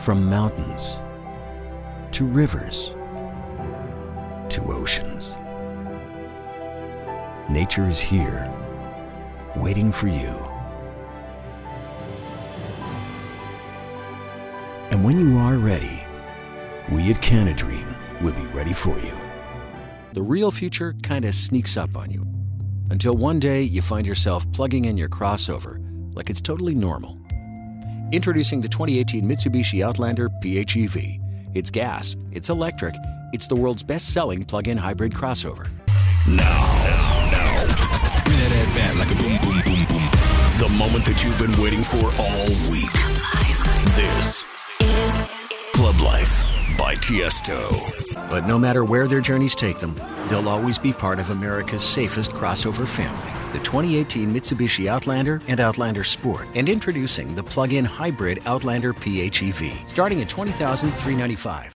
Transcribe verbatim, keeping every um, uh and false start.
From mountains to rivers to oceans, nature is here, waiting for you. And when you are ready, we at Canadream will be ready for you. The real future kinda sneaks up on you, until one day you find yourself plugging in your crossover like it's totally normal. Introducing the twenty eighteen Mitsubishi Outlander P H E V. It's gas, it's electric, it's the world's best-selling plug-in hybrid crossover. Now, now, bring that ass back like a boom, boom, boom, boom. The moment that you've been waiting for all week. This is Club Life by Tiesto. But no matter where their journeys take them, they'll always be part of America's safest crossover family. The twenty eighteen Mitsubishi Outlander and Outlander Sport, and introducing the plug-in hybrid Outlander P H E V, starting at twenty thousand three hundred ninety-five dollars.